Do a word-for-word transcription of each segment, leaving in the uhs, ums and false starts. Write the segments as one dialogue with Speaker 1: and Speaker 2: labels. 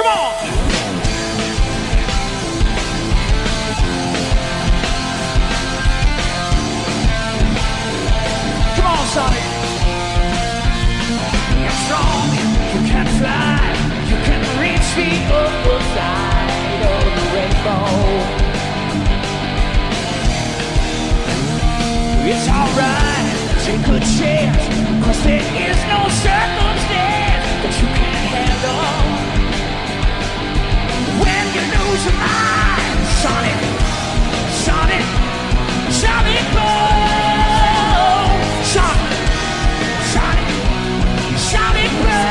Speaker 1: Come on. Come on, Sonic. You're strong, you can fly, you can reach the other side of the rainbow. It's alright, take a chance, cause there is no circumstance that you can't handle. When you lose your mind, Sonic, Sonic, Sonic boom, Sonic, Sonic, Sonic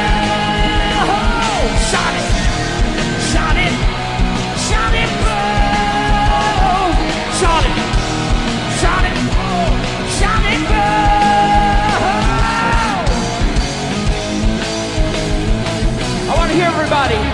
Speaker 1: boom, Sonic, Sonic, Sonic boom, Sonic, Sonic, Sonic boom. I want to hear everybody.